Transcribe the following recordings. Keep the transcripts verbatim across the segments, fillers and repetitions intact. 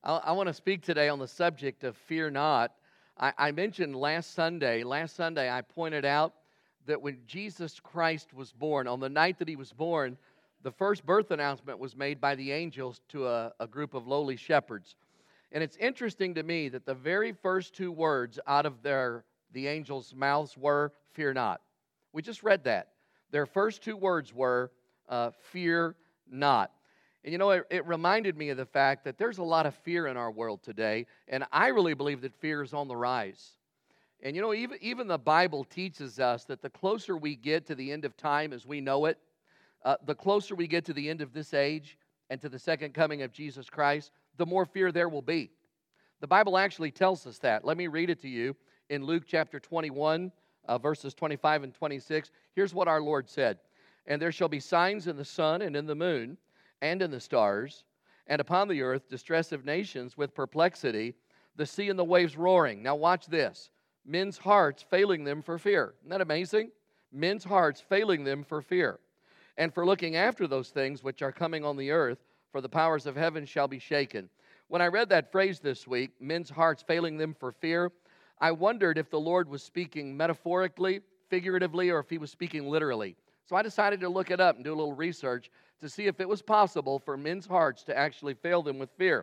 I, I want to speak today on the subject of fear not. I, I mentioned last Sunday, last Sunday I pointed out that when Jesus Christ was born, on the night that he was born, the first birth announcement was made by the angels to a, a group of lowly shepherds. And it's interesting to me that the very first two words out of their the angels' mouths were, fear not. We just read that. Their first two words were, uh, fear not. And you know, it, it reminded me of the fact that there's a lot of fear in our world today, and I really believe that fear is on the rise. And you know, even, even the Bible teaches us that the closer we get to the end of time as we know it, uh, the closer we get to the end of this age and to the second coming of Jesus Christ, the more fear there will be. The Bible actually tells us that. Let me read it to you in Luke chapter twenty-one, uh, verses twenty-five and twenty-six. Here's what our Lord said. And there shall be signs in the sun and in the moon and in the stars, and upon the earth distress of nations with perplexity, the sea and the waves roaring. Now watch this. Men's hearts failing them for fear. Isn't that amazing? Men's hearts failing them for fear. And for looking after those things which are coming on the earth, for the powers of heaven shall be shaken. When I read that phrase this week, men's hearts failing them for fear, I wondered if the Lord was speaking metaphorically, figuratively, or if he was speaking literally. So I decided to look it up and do a little research to see if it was possible for men's hearts to actually fail them with fear.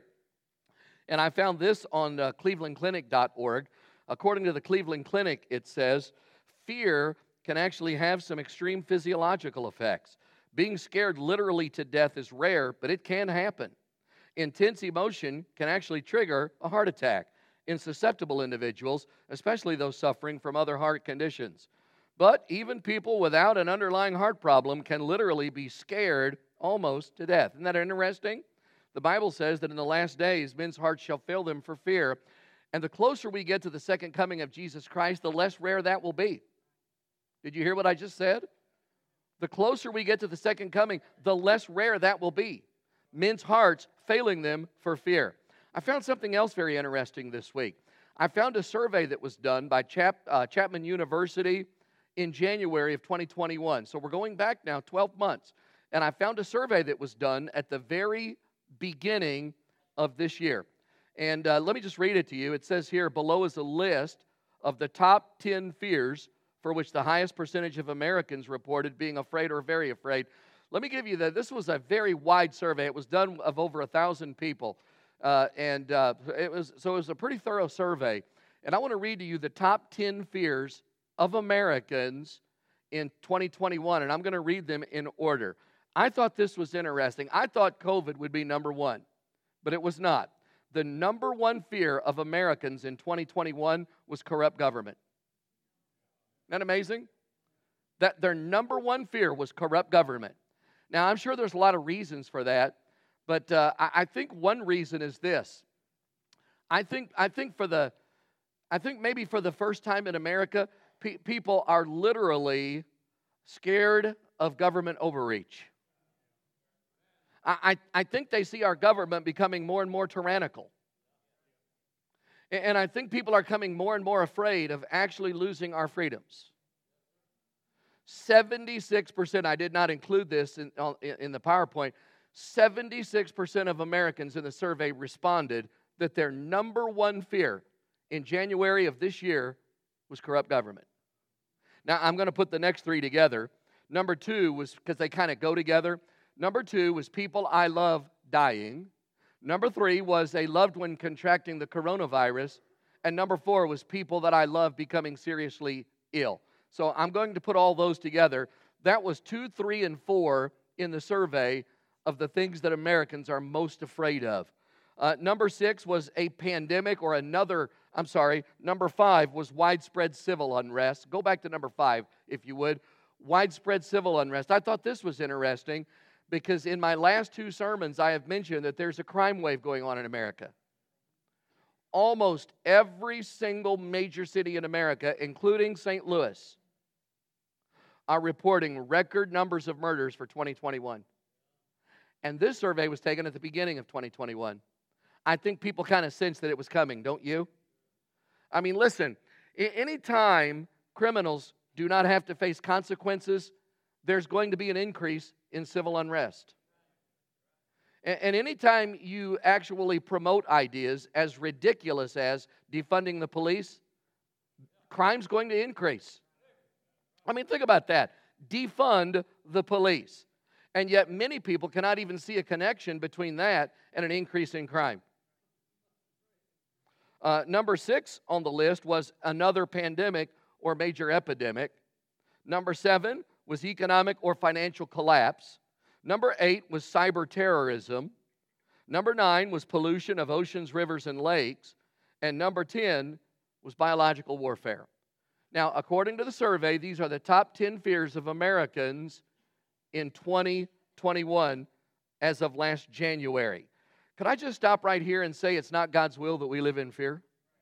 And I found this on uh, cleveland clinic dot org. According to the Cleveland Clinic, it says, fear can actually have some extreme physiological effects. Being scared literally to death is rare, but it can happen. Intense emotion can actually trigger a heart attack in susceptible individuals, especially those suffering from other heart conditions. But even people without an underlying heart problem can literally be scared almost to death. Isn't that interesting? The Bible says that in the last days, men's hearts shall fail them for fear. And the closer we get to the second coming of Jesus Christ, the less rare that will be. Did you hear what I just said? The closer we get to the second coming, the less rare that will be. Men's hearts failing them for fear. I found something else very interesting this week. I found a survey that was done by Chap, uh, Chapman University in January of twenty twenty-one. So we're going back now twelve months. And I found a survey that was done at the very beginning of this year. And uh, let me just read it to you. It says here, below is a list of the top ten fears for which the highest percentage of Americans reported being afraid or very afraid. Let me give you that. This was a very wide survey. It was done of over a thousand people. Uh, and uh, it was so it was a pretty thorough survey. And I want to read to you the top ten fears of Americans in twenty twenty-one. And I'm going to read them in order. I thought this was interesting. I thought COVID would be number one, but it was not. The number one fear of Americans in twenty twenty-one was corrupt government. Isn't that amazing? That their number one fear was corrupt government. Now, I'm sure there's a lot of reasons for that, but uh, I, I think one reason is this. I think I think for the, I think maybe for the first time in America, pe- people are literally scared of government overreach. I, I, I think they see our government becoming more and more tyrannical. And, and I think people are coming more and more afraid of actually losing our freedoms. seventy-six percent, I did not include this in, in the PowerPoint, seventy-six percent of Americans in the survey responded that their number one fear in January of this year was corrupt government. Now, I'm going to put the next three together. Number two was, because they kind of go together, number two was people I love dying. Number three was a loved one contracting the coronavirus. And number four was people that I love becoming seriously ill. So I'm going to put all those together. That was two, three, and four in the survey of the things that Americans are most afraid of. Uh, number six was a pandemic or another, I'm sorry, number five was widespread civil unrest. Go back to number five, if you would. Widespread civil unrest. I thought this was interesting because in my last two sermons, I have mentioned that there's a crime wave going on in America. Almost every single major city in America, including Saint Louis, are reporting record numbers of murders for twenty twenty-one. And this survey was taken at the beginning of twenty twenty-one. I think people kind of sensed that it was coming, don't you? I mean, listen, anytime criminals do not have to face consequences, there's going to be an increase in civil unrest. And, and anytime you actually promote ideas as ridiculous as defunding the police, crime's going to increase. I mean, think about that. Defund the police. And yet many people cannot even see a connection between that and an increase in crime. Uh, number six on the list was another pandemic or major epidemic. Number seven was economic or financial collapse. Number eight was cyber terrorism. Number nine was pollution of oceans, rivers, and lakes. And number ten was biological warfare. Now, according to the survey, these are the top ten fears of Americans in twenty twenty-one as of last January. Could I just stop right here and say it's not God's will that we live in fear?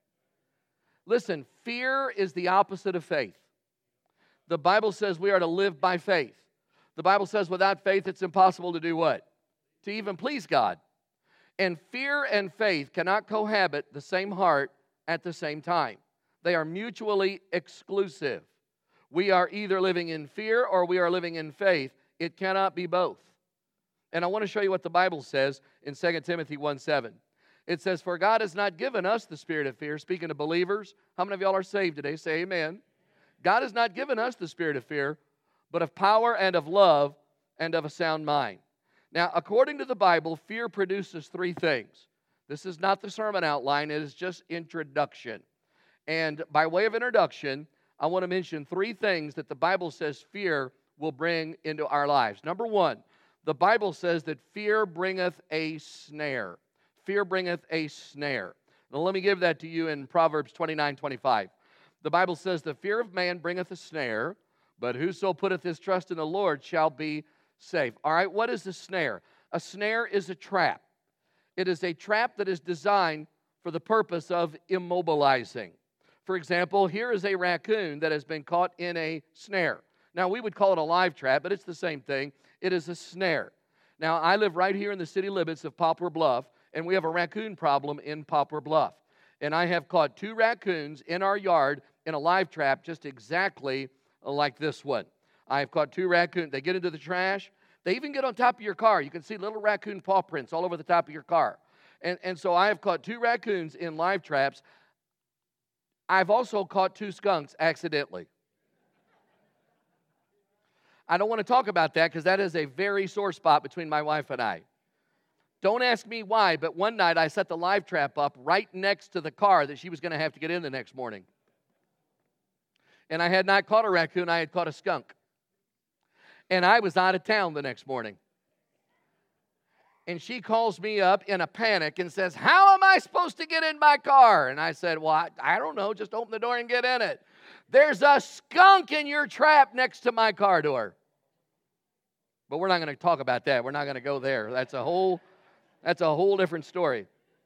Listen, fear is the opposite of faith. The Bible says we are to live by faith. The Bible says without faith it's impossible to do what? To even please God. And fear and faith cannot cohabit the same heart at the same time. They are mutually exclusive. We are either living in fear or we are living in faith. It cannot be both. And I want to show you what the Bible says in Second Timothy one seven. It says, "For God has not given us the spirit of fear." Speaking to believers, how many of y'all are saved today? Say amen. God has not given us the spirit of fear, but of power and of love and of a sound mind. Now, according to the Bible, fear produces three things. This is not the sermon outline. It is just introduction. And by way of introduction, I want to mention three things that the Bible says fear will bring into our lives. Number one, the Bible says that fear bringeth a snare. Fear bringeth a snare. Now let me give that to you in Proverbs twenty-nine twenty-five. The Bible says, "The fear of man bringeth a snare, but whoso putteth his trust in the Lord shall be safe." All right, what is a snare? A snare is a trap. It is a trap that is designed for the purpose of immobilizing. For example, here is a raccoon that has been caught in a snare. Now, we would call it a live trap, but it's the same thing. It is a snare. Now, I live right here in the city limits of Poplar Bluff, and we have a raccoon problem in Poplar Bluff. And I have caught two raccoons in our yard in a live trap just exactly like this one. I have caught two raccoons. They get into the trash. They even get on top of your car. You can see little raccoon paw prints all over the top of your car. And, and so I have caught two raccoons in live traps. I've also caught two skunks accidentally. I don't want to talk about that because that is a very sore spot between my wife and I. Don't ask me why, but one night I set the live trap up right next to the car that she was going to have to get in the next morning. And I had not caught a raccoon, I had caught a skunk. And I was out of town the next morning. And she calls me up in a panic and says, "How am I supposed to get in my car?" And I said, "Well, I, I don't know. Just open the door and get in it." "There's a skunk in your trap next to my car door." But we're not going to talk about that. We're not going to go there. That's a whole, that's a whole different story.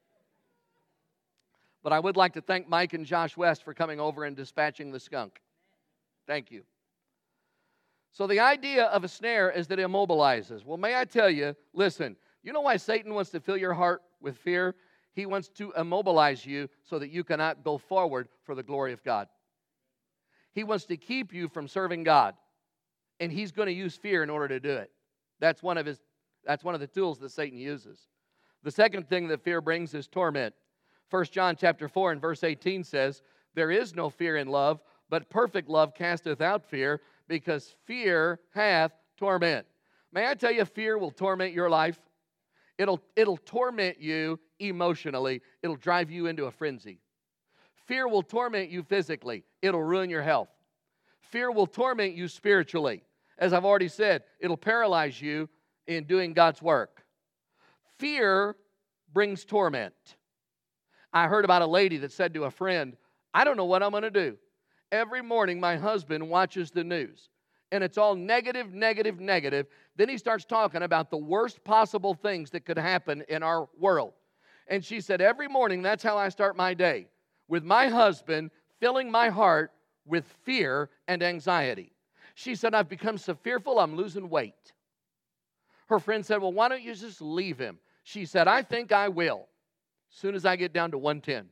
But I would like to thank Mike and Josh West for coming over and dispatching the skunk. Thank you. So the idea of a snare is that it immobilizes. Well, may I tell you, listen, you know why Satan wants to fill your heart with fear? He wants to immobilize you so that you cannot go forward for the glory of God. He wants to keep you from serving God. And he's going to use fear in order to do it. That's one of his, that's one of the tools that Satan uses. The second thing that fear brings is torment. First John chapter four and verse eighteen says, "There is no fear in love, but perfect love casteth out fear, because fear hath torment." May I tell you, fear will torment your life. It'll, it'll torment you emotionally. It'll drive you into a frenzy. Fear will torment you physically. It'll ruin your health. Fear will torment you spiritually. As I've already said, it'll paralyze you in doing God's work. Fear brings torment. I heard about a lady that said to a friend, "I don't know what I'm going to do. Every morning my husband watches the news, and it's all negative, negative, negative. Then he starts talking about the worst possible things that could happen in our world." And she said, "Every morning that's how I start my day, with my husband filling my heart with fear and anxiety." She said, "I've become so fearful I'm losing weight." Her friend said, "Well, why don't you just leave him?" She said, "I think I will, as soon as I get down to one ten.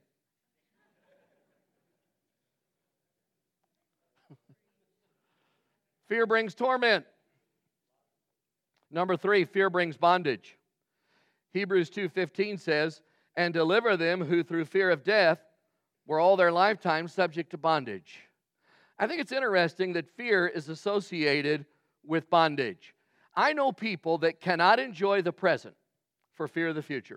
Fear brings torment. Number three, fear brings bondage. Hebrews two fifteen says, and deliver them who through fear of death were all their lifetime subject to bondage. I think it's interesting that fear is associated with bondage. I know people that cannot enjoy the present for fear of the future.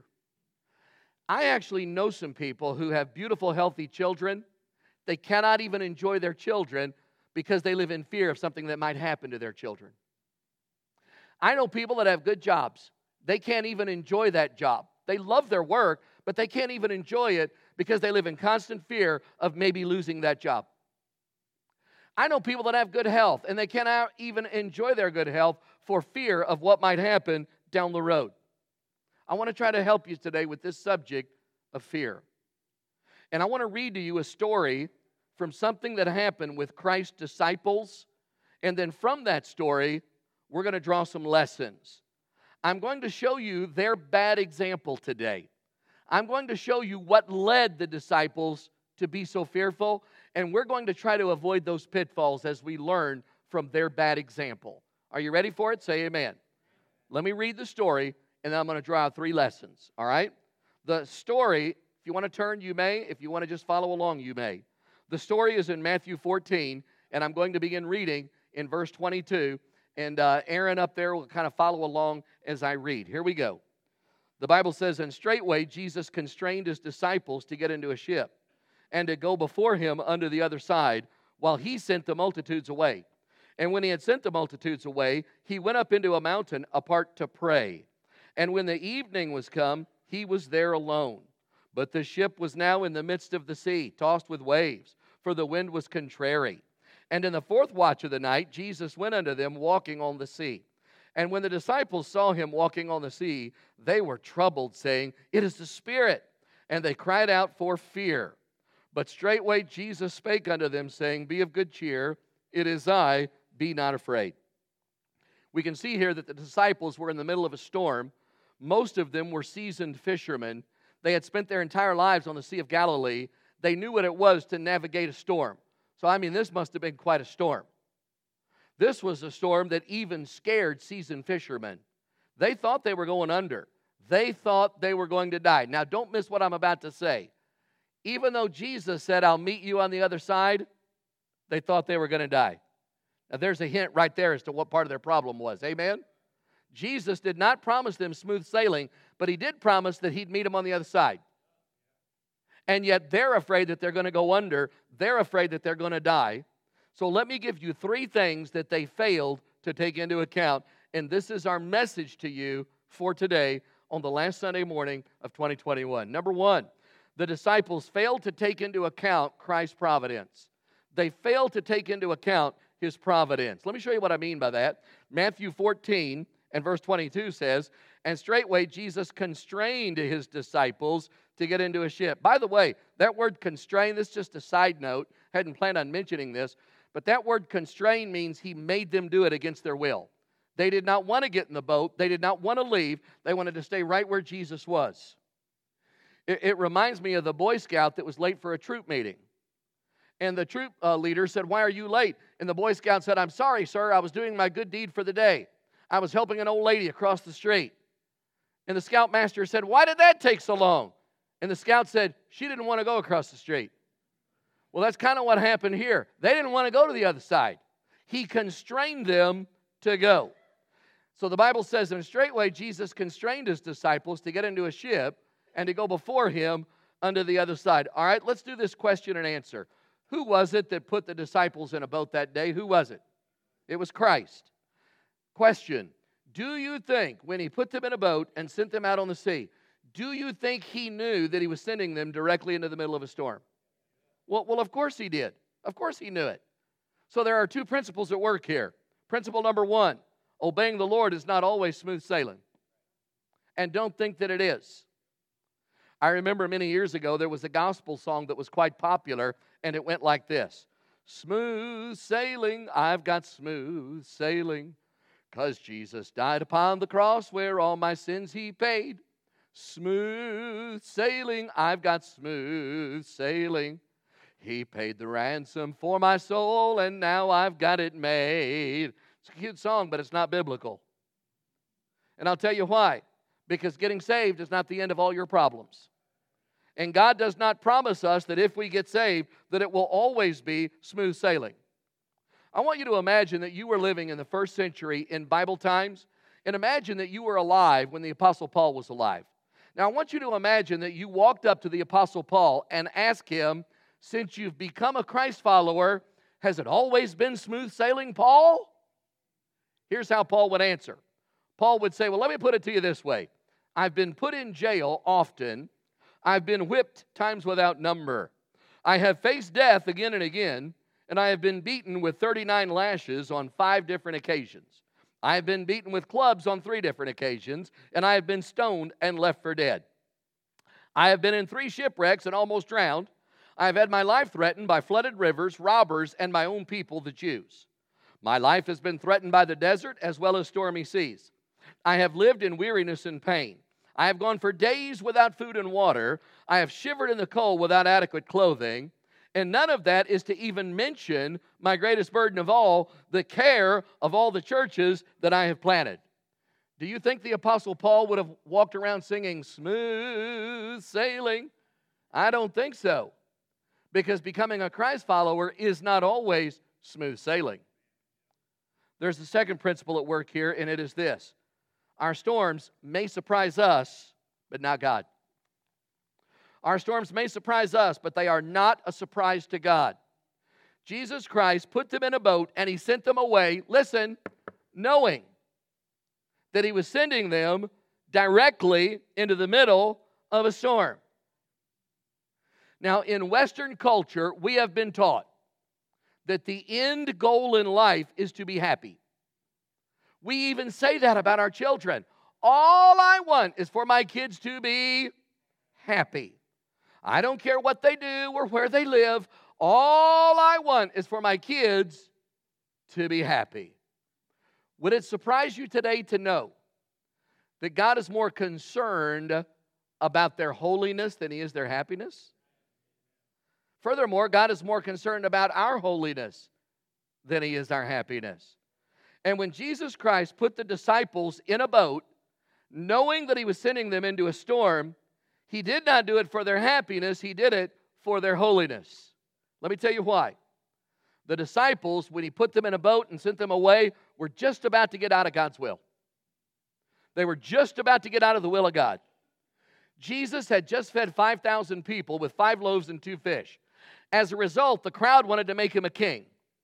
I actually know some people who have beautiful, healthy children. They cannot even enjoy their children because they live in fear of something that might happen to their children. I know people that have good jobs. They can't even enjoy that job. They love their work, but they can't even enjoy it because they live in constant fear of maybe losing that job. I know people that have good health, and they cannot even enjoy their good health for fear of what might happen down the road. I want to try to help you today with this subject of fear. And I want to read to you a story from something that happened with Christ's disciples. And then from that story, we're going to draw some lessons. I'm going to show you their bad example today. I'm going to show you what led the disciples to be so fearful. And we're going to try to avoid those pitfalls as we learn from their bad example. Are you ready for it? Say amen. Let me read the story, and then I'm going to draw out three lessons, all right? The story, if you want to turn, you may. If you want to just follow along, you may. The story is in Matthew fourteen, and I'm going to begin reading in verse twenty-two, and uh, Aaron up there will kind of follow along as I read. Here we go. The Bible says, and straightway Jesus constrained his disciples to get into a ship and to go before him unto the other side, while he sent the multitudes away. And when he had sent the multitudes away, he went up into a mountain apart to pray. And when the evening was come, he was there alone. But the ship was now in the midst of the sea, tossed with waves, for the wind was contrary. And in the fourth watch of the night, Jesus went unto them walking on the sea. And when the disciples saw him walking on the sea, they were troubled, saying, it is the Spirit. And they cried out for fear. But straightway Jesus spake unto them, saying, be of good cheer, it is I, be not afraid. We can see here that the disciples were in the middle of a storm. Most of them were seasoned fishermen. They had spent their entire lives on the Sea of Galilee. They knew what it was to navigate a storm. So, I mean, this must have been quite a storm. This was a storm that even scared seasoned fishermen. They thought they were going under. They thought they were going to die. Now, don't miss what I'm about to say. Even though Jesus said, I'll meet you on the other side, they thought they were going to die. Now, there's a hint right there as to what part of their problem was. Amen? Jesus did not promise them smooth sailing, but he did promise that he'd meet them on the other side. And yet they're afraid that they're going to go under. They're afraid that they're going to die. So let me give you three things that they failed to take into account. And this is our message to you for today on the last Sunday morning of twenty twenty-one. Number one, the disciples failed to take into account Christ's providence. They failed to take into account his providence. Let me show you what I mean by that. Matthew fourteen and verse twenty-two says, and straightway Jesus constrained his disciples to get into a ship. By the way, that word constrain, this is just a side note. I hadn't planned on mentioning this, but that word constrain means he made them do it against their will. They did not want to get in the boat. They did not want to leave. They wanted to stay right where Jesus was. It, it reminds me of the Boy Scout that was late for a troop meeting. And the troop uh, leader said, why are you late? And the Boy Scout said, I'm sorry, sir. I was doing my good deed for the day. I was helping an old lady across the street. And the scoutmaster said, why did that take so long? And the scout said, she didn't want to go across the street. Well, that's kind of what happened here. They didn't want to go to the other side. He constrained them to go. So the Bible says, and straightway Jesus constrained his disciples to get into a ship and to go before him unto the other side. All right, let's do this question and answer. Who was it that put the disciples in a boat that day? Who was it? It was Christ. Question, do you think when he put them in a boat and sent them out on the sea, do you think he knew that he was sending them directly into the middle of a storm? Well, well, of course he did. Of course he knew it. So there are two principles at work here. Principle number one, obeying the Lord is not always smooth sailing. And don't think that it is. I remember many years ago there was a gospel song that was quite popular, and it went like this. Smooth sailing, I've got smooth sailing, 'cause Jesus died upon the cross where all my sins he paid. Smooth sailing, I've got smooth sailing. He paid the ransom for my soul, and now I've got it made. It's a cute song, but it's not biblical. And I'll tell you why. because getting saved is not the end of all your problems. And God does not promise us that if we get saved, that it will always be smooth sailing. I want you to imagine that you were living in the first century in Bible times, and imagine that you were alive when the Apostle Paul was alive. Now, I want you to imagine that you walked up to the Apostle Paul and asked him, since you've become a Christ follower, has it always been smooth sailing, Paul? Here's how Paul would answer. Paul would say, well, let me put it to you this way. I've been put in jail often. I've been whipped times without number. I have faced death again and again, and I have been beaten with thirty-nine lashes on five different occasions. I have been beaten with clubs on three different occasions, and I have been stoned and left for dead. I have been in three shipwrecks and almost drowned. I have had my life threatened by flooded rivers, robbers, and my own people, the Jews. My life has been threatened by the desert as well as stormy seas. I have lived in weariness and pain. I have gone for days without food and water. I have shivered in the cold without adequate clothing. And none of that is to even mention my greatest burden of all, the care of all the churches that I have planted. Do you think the Apostle Paul would have walked around singing smooth sailing? I don't think so. Because becoming a Christ follower is not always smooth sailing. There's a second principle at work here, and it is this. Our storms may surprise us, but not God. Our storms may surprise us, but they are not a surprise to God. Jesus Christ put them in a boat, and He sent them away, listen, knowing that He was sending them directly into the middle of a storm. Now, in Western culture, we have been taught that the end goal in life is to be happy. We even say that about our children. All I want is for my kids to be happy. I don't care what they do or where they live. All I want is for my kids to be happy. Would it surprise you today to know that God is more concerned about their holiness than He is their happiness? Furthermore, God is more concerned about our holiness than He is our happiness. And when Jesus Christ put the disciples in a boat, knowing that He was sending them into a storm, He did not do it for their happiness, He did it for their holiness. Let me tell you why. The disciples, when He put them in a boat and sent them away, were just about to get out of God's will. They were just about to get out of the will of God. Jesus had just fed five thousand people with five loaves and two fish. As a result, the crowd wanted to make Him a king.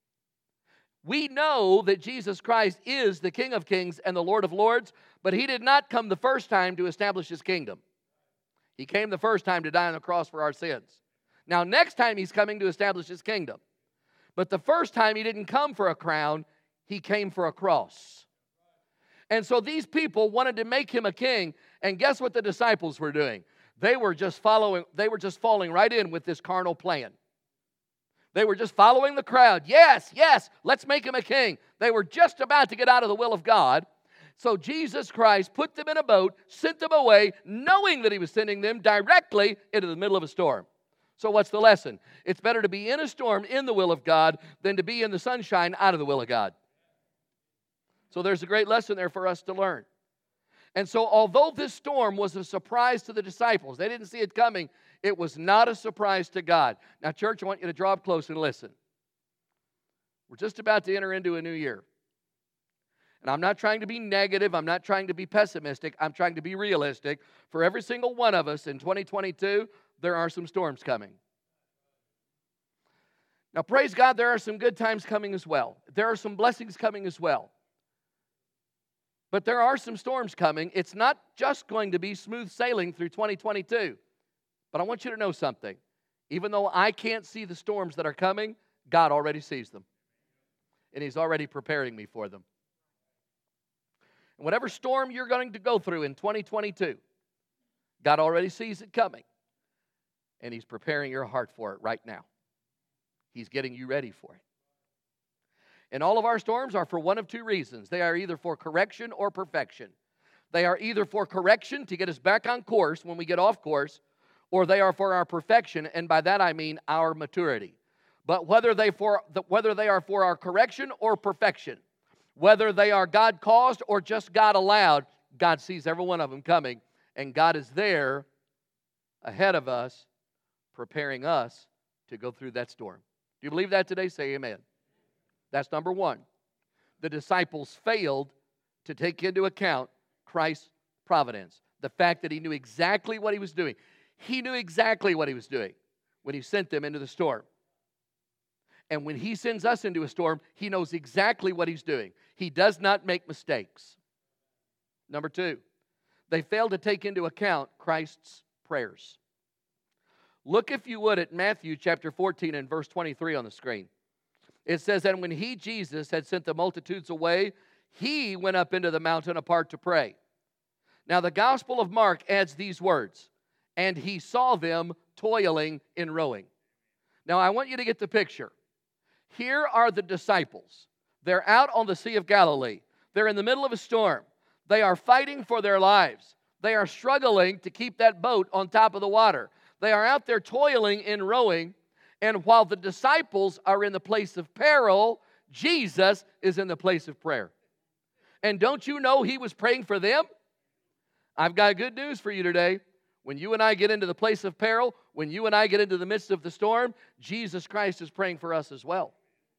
We know that Jesus Christ is the King of Kings and the Lord of Lords, but He did not come the first time to establish His kingdom. He came the first time to die on the cross for our sins. Now, next time He's coming to establish His kingdom. But the first time He didn't come for a crown, He came for a cross. And so these people wanted to make Him a king, and guess what the disciples were doing? They were just following, they were just falling right in with this carnal plan. They were just following the crowd. Yes, yes, let's make Him a king. They were just about to get out of the will of God. So Jesus Christ put them in a boat, sent them away, knowing that He was sending them directly into the middle of a storm. So what's the lesson? It's better to be in a storm in the will of God than to be in the sunshine out of the will of God. So there's a great lesson there for us to learn. And so although this storm was a surprise to the disciples, they didn't see it coming, it was not a surprise to God. Now, church, I want you to draw up close and listen. We're just about to enter into a new year. And I'm not trying to be negative. I'm not trying to be pessimistic. I'm trying to be realistic. For every single one of us in twenty twenty-two, there are some storms coming. Now, praise God, there are some good times coming as well. There are some blessings coming as well. But there are some storms coming. It's not just going to be smooth sailing through twenty twenty-two. But I want you to know something. Even though I can't see the storms that are coming, God already sees them. And He's already preparing me for them. And whatever storm you're going to go through in twenty twenty-two, God already sees it coming. And He's preparing your heart for it right now. He's getting you ready for it. And all of our storms are for one of two reasons. They are either for correction or perfection. They are either for correction to get us back on course when we get off course, or they are for our perfection, and by that I mean our maturity. But whether they, for, whether they are for our correction or perfection, whether they are God-caused or just God-allowed, God sees every one of them coming, and God is there ahead of us, preparing us to go through that storm. Do you believe that today? Say amen. That's number one. The disciples failed to take into account Christ's providence. The fact that he knew exactly what he was doing. He knew exactly what he was doing when he sent them into the storm. And when he sends us into a storm, he knows exactly what he's doing. He does not make mistakes. Number two, they failed to take into account Christ's prayers. Look, if you would, at Matthew chapter fourteen and verse twenty-three on the screen. It says, and when he, Jesus, had sent the multitudes away, he went up into the mountain apart to pray. Now the Gospel of Mark adds these words, and he saw them toiling in rowing. Now I want you to get the picture. Here are the disciples. They're out on the Sea of Galilee. They're in the middle of a storm. They are fighting for their lives. They are struggling to keep that boat on top of the water. They are out there toiling in rowing. And while the disciples are in the place of peril, Jesus is in the place of prayer. And don't you know he was praying for them? I've got good news for you today. When you and I get into the place of peril, when you and I get into the midst of the storm, Jesus Christ is praying for us as well.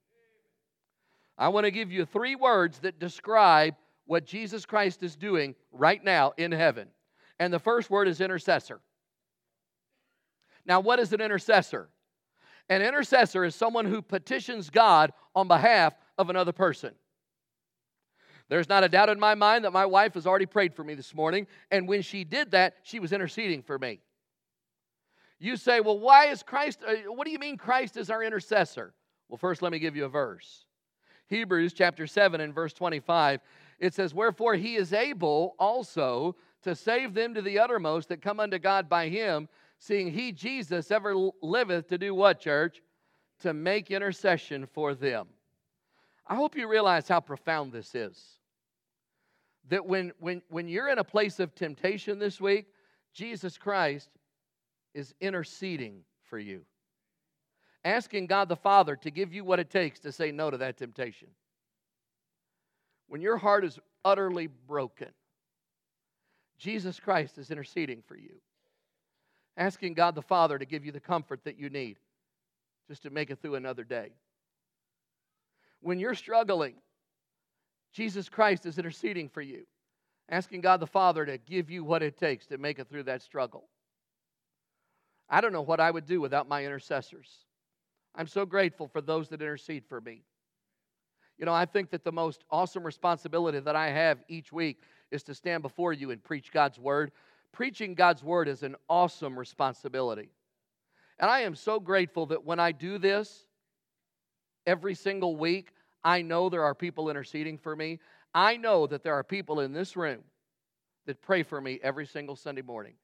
I want to give you three words that describe what Jesus Christ is doing right now in heaven. And the first word is intercessor. Now, what is an intercessor? An intercessor is someone who petitions God on behalf of another person. There's not a doubt in my mind that my wife has already prayed for me this morning, and when she did that, she was interceding for me. You say, well, why is Christ, uh, what do you mean Christ is our intercessor? Well, first let me give you a verse. Hebrews chapter seven and verse twenty-five, it says, wherefore he is able also to save them to the uttermost that come unto God by him, seeing he, Jesus, ever liveth to do what, church? To make intercession for them. I hope you realize how profound this is. That when, when, when you're in a place of temptation this week, Jesus Christ is interceding for you. Asking God the Father to give you what it takes to say no to that temptation. When your heart is utterly broken, Jesus Christ is interceding for you. Asking God the Father to give you the comfort that you need just to make it through another day. When you're struggling, Jesus Christ is interceding for you. Asking God the Father to give you what it takes to make it through that struggle. I don't know what I would do without my intercessors. I'm so grateful for those that intercede for me. You know, I think that the most awesome responsibility that I have each week is to stand before you and preach God's Word. Preaching God's Word is an awesome responsibility. And I am so grateful that when I do this every single week, I know there are people interceding for me. I know that there are people in this room that pray for me every single Sunday morning.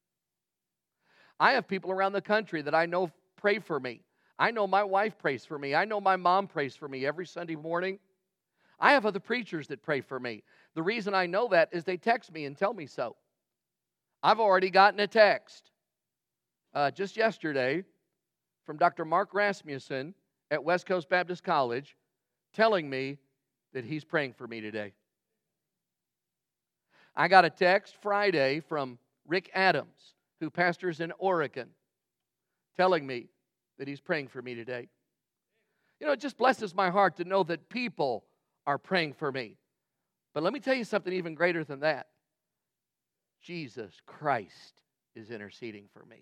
I have people around the country that I know pray for me. I know my wife prays for me. I know my mom prays for me every Sunday morning. I have other preachers that pray for me. The reason I know that is they text me and tell me so. I've already gotten a text uh, just yesterday from Doctor Mark Rasmussen at West Coast Baptist College telling me that he's praying for me today. I got a text Friday from Rick Adams, who pastors in Oregon, telling me that he's praying for me today. You know, it just blesses my heart to know that people are praying for me. But let me tell you something even greater than that. Jesus Christ is interceding for me.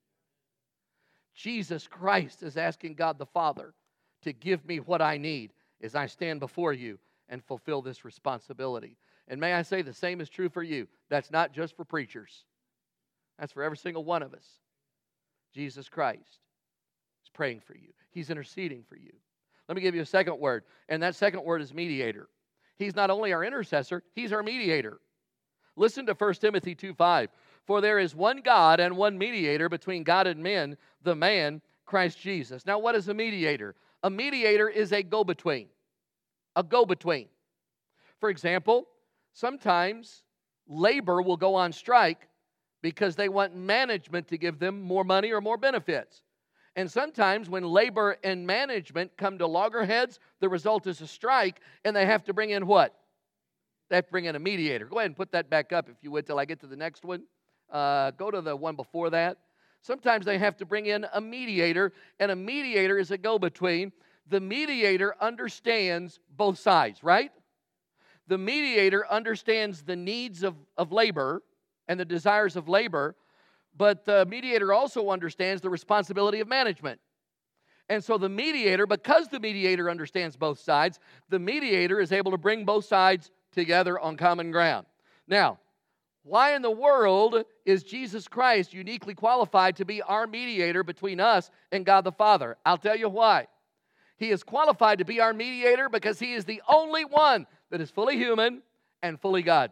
Jesus Christ is asking God the Father to give me what I need as I stand before you and fulfill this responsibility. And may I say the same is true for you. That's not just for preachers. That's for every single one of us. Jesus Christ is praying for you. He's interceding for you. Let me give you a second word, and that second word is mediator. He's not only our intercessor, he's our mediator. Listen to First Timothy two five. For there is one God and one mediator between God and men, the man, Christ Jesus. Now, what is a mediator? A mediator is a go-between. A go-between. For example, sometimes labor will go on strike because they want management to give them more money or more benefits. And sometimes when labor and management come to loggerheads, the result is a strike, and they have to bring in what? they have to bring in a mediator. Go ahead and put that back up if you would till I get to the next one. Uh, go to the one before that. Sometimes they have to bring in a mediator, and a mediator is a go-between. The mediator understands both sides, right? The mediator understands the needs of, of labor and the desires of labor, but the mediator also understands the responsibility of management. And so the mediator, because the mediator understands both sides, the mediator is able to bring both sides together on common ground. Now, why in the world is Jesus Christ uniquely qualified to be our mediator between us and God the Father? I'll tell you why. He is qualified to be our mediator because He is the only one that is fully human and fully God.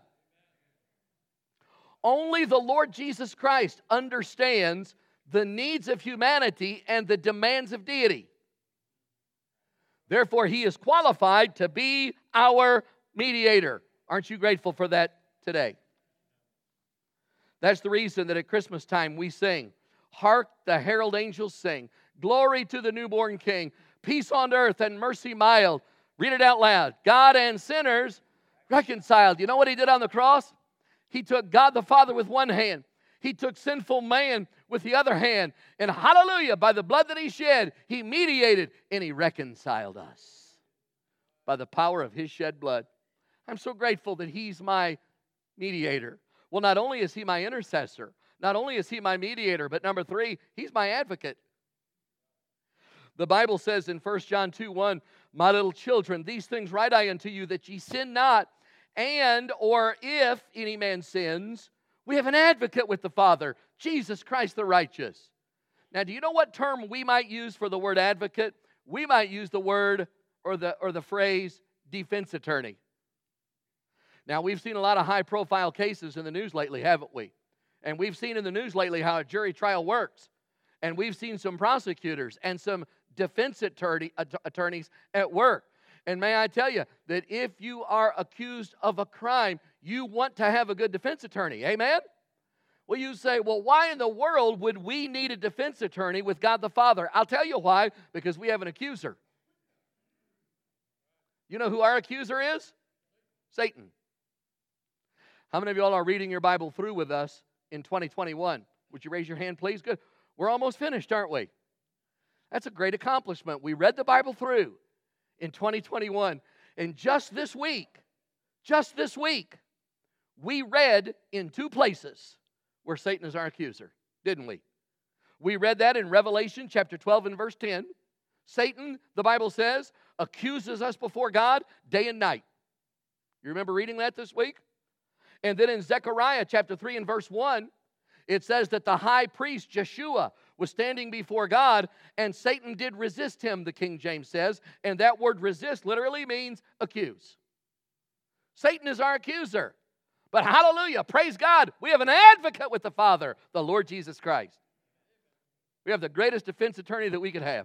Only the Lord Jesus Christ understands the needs of humanity and the demands of deity. Therefore, He is qualified to be our mediator. Aren't you grateful for that today? That's the reason that at Christmas time we sing, "Hark the herald angels sing, glory to the newborn King, peace on earth and mercy mild." Read it out loud. God and sinners reconciled. You know what He did on the cross? He took God the Father with one hand. He took sinful man with the other hand. And hallelujah, by the blood that He shed, He mediated and He reconciled us by the power of His shed blood. I'm so grateful that He's my mediator. Well, not only is He my intercessor, not only is He my mediator, but number three, He's my advocate. The Bible says in First John two one, "My little children, these things write I unto you, that ye sin not. And, or if any man sins, we have an advocate with the Father, Jesus Christ the righteous." Now, do you know what term we might use for the word advocate? We might use the word or the, or the phrase defense attorney. Now, we've seen a lot of high-profile cases in the news lately, haven't we? And we've seen in the news lately how a jury trial works. And we've seen some prosecutors and some defense attorney, attorneys at work. And may I tell you that if you are accused of a crime, you want to have a good defense attorney. Amen? Well, you say, well, why in the world would we need a defense attorney with God the Father? I'll tell you why. Because we have an accuser. You know who our accuser is? Satan. How many of y'all are reading your Bible through with us in twenty twenty-one? Would you raise your hand, please? Good. We're almost finished, aren't we? That's a great accomplishment. We read the Bible through in twenty twenty-one. And just this week, just this week, we read in two places where Satan is our accuser, didn't we? We read that in Revelation chapter twelve and verse ten. Satan, the Bible says, accuses us before God day and night. You remember reading that this week? And then in Zechariah chapter three and verse one, it says that the high priest Joshua was standing before God, and Satan did resist him, the King James says. And that word resist literally means accuse. Satan is our accuser. But hallelujah, praise God, we have an advocate with the Father, the Lord Jesus Christ. We have the greatest defense attorney that we could have.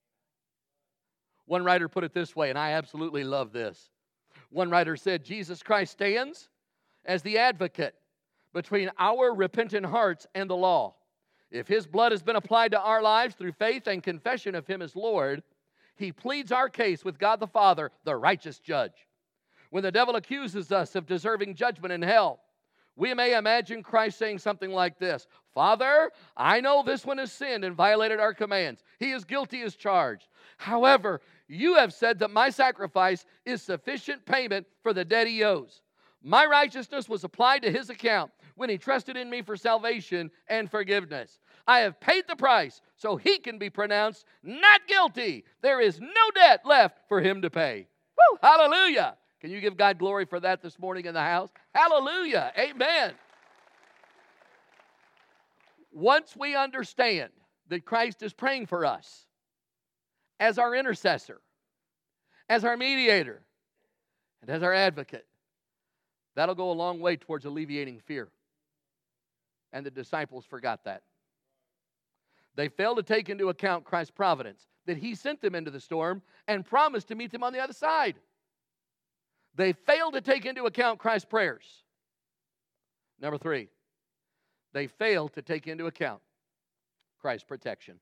One writer put it this way, and I absolutely love this. One writer said, Jesus Christ stands as the advocate between our repentant hearts and the law. If His blood has been applied to our lives through faith and confession of Him as Lord, He pleads our case with God the Father, the righteous judge. When the devil accuses us of deserving judgment in hell, we may imagine Christ saying something like this: Father, I know this one has sinned and violated our commands. He is guilty as charged. However, you have said that my sacrifice is sufficient payment for the debt He owes. My righteousness was applied to His account when He trusted in me for salvation and forgiveness. I have paid the price so He can be pronounced not guilty. There is no debt left for Him to pay. Woo, hallelujah. Can you give God glory for that this morning in the house? Hallelujah. Amen. Once we understand that Christ is praying for us as our intercessor, as our mediator, and as our advocate, that'll go a long way towards alleviating fear. And the disciples forgot that. They failed to take into account Christ's providence, that He sent them into the storm and promised to meet them on the other side. They failed to take into account Christ's prayers. Number three, they failed to take into account Christ's protection.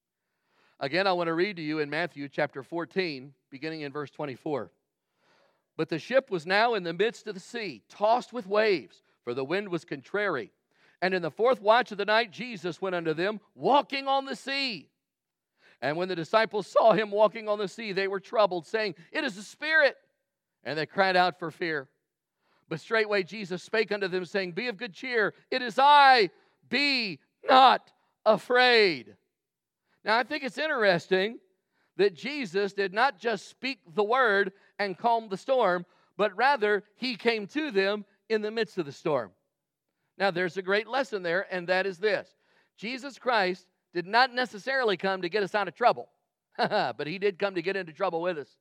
Again, I want to read to you in Matthew chapter fourteen, beginning in verse twenty-four. But the ship was now in the midst of the sea, tossed with waves, for the wind was contrary. And in the fourth watch of the night, Jesus went unto them, walking on the sea. And when the disciples saw him walking on the sea, they were troubled, saying, It is a spirit. And they cried out for fear. But straightway Jesus spake unto them, saying, Be of good cheer, it is I, be not afraid. Now I think it's interesting that Jesus did not just speak the word and calm the storm, but rather he came to them in the midst of the storm. Now there's a great lesson there, and that is this. Jesus Christ did not necessarily come to get us out of trouble, but he did come to get into trouble with us.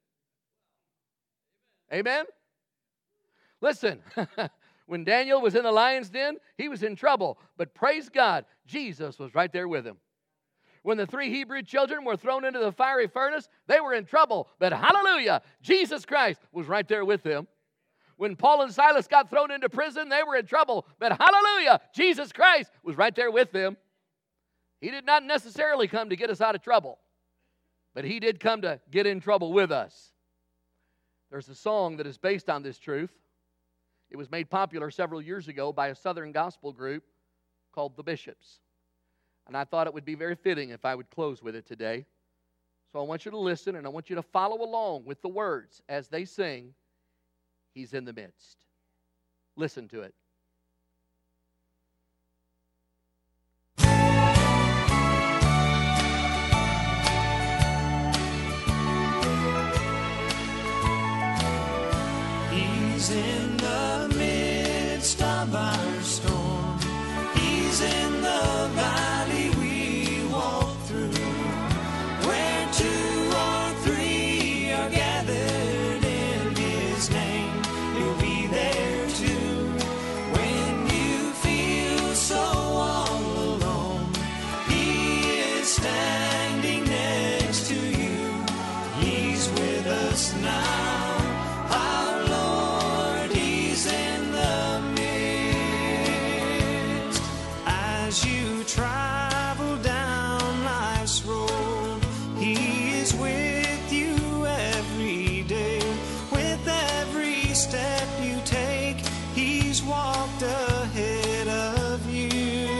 Amen? Listen, when Daniel was in the lion's den, he was in trouble, but praise God, Jesus was right there with him. When the three Hebrew children were thrown into the fiery furnace, they were in trouble, but hallelujah, Jesus Christ was right there with them. When Paul and Silas got thrown into prison, they were in trouble, but hallelujah, Jesus Christ was right there with them. He did not necessarily come to get us out of trouble, but he did come to get in trouble with us. There's a song that is based on this truth. It was made popular several years ago by a Southern gospel group called the Bishops. And I thought it would be very fitting if I would close with it today. So I want you to listen, and I want you to follow along with the words as they sing, He's in the midst. Listen to it. He's in the midst of our storm. He's in the valley we walk through. Where two or three are gathered in His name, He'll be there too. When you feel so all alone, He is standing next to you. He's with us now. Travel down life's road, He is with you every day. With every step you take, He's walked ahead of you.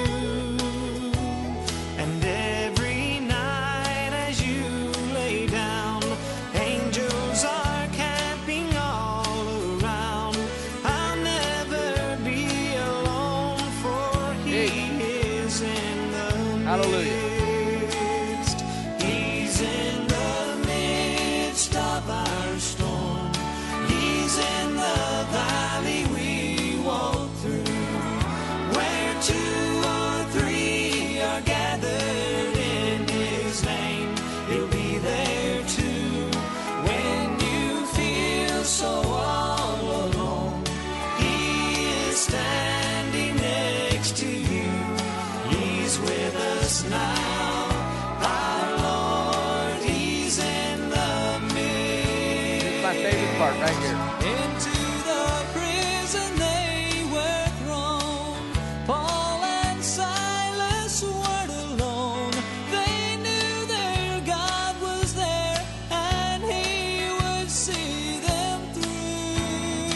And every night as you lay down, angels are camping all around. I'll never be alone, for He is in the Hallelujah. midst. He's in the midst of our storm. He's in the valley we walk through. Where two or three are gathered in His name, He'll be there too. When you feel so all alone, He is standing next to you. He's with us now, our Lord, He's in the midst. This is my favorite part right here. Into the prison they were thrown. Paul and Silas weren't alone. They knew their God was there, and He would see them through.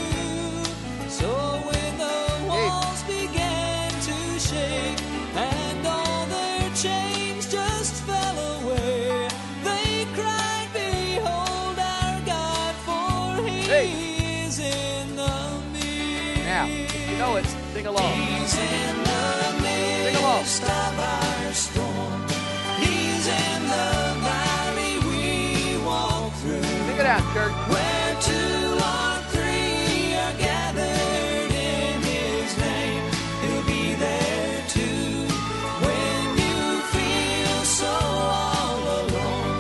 So when the walls began to shake, and all their chains just fell away, they cried, Behold our God, for He Hey. is in the midst. Now, if you know it, sing along. He's in the Sing along. midst of our storm. He's in the valley we walk through. Sing it out, church. Where two or three are gathered in His name, He'll be there too. When you feel so all alone,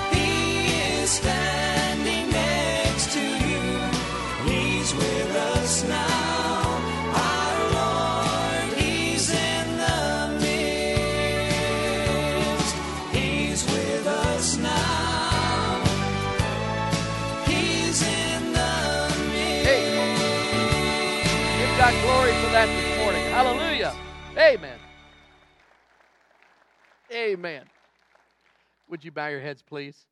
He is standing next to you. He's with us now, our Lord, He's in the midst. He's with us now, He's in the midst. Give God glory for that this morning. Hallelujah. Amen. Amen. Would you bow your heads, please?